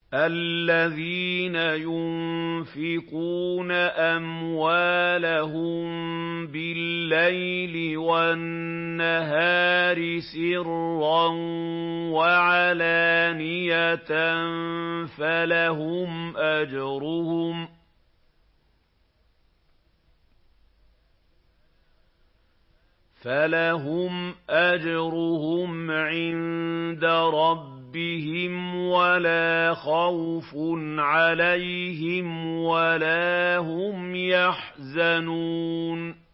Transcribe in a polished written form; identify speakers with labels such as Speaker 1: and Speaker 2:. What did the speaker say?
Speaker 1: الَّذِينَ يُنفِقُونَ أَمْوَالَهُم بِاللَّيْلِ وَالنَّهَارِ سِرًّا وَعَلَانِيَةً فَلَهُمْ أَجْرُهُمْ عِندَ رَبِّهِمْ وَلَا خَوْفٌ عَلَيْهِمْ وَلَا هُمْ يَحْزَنُونَ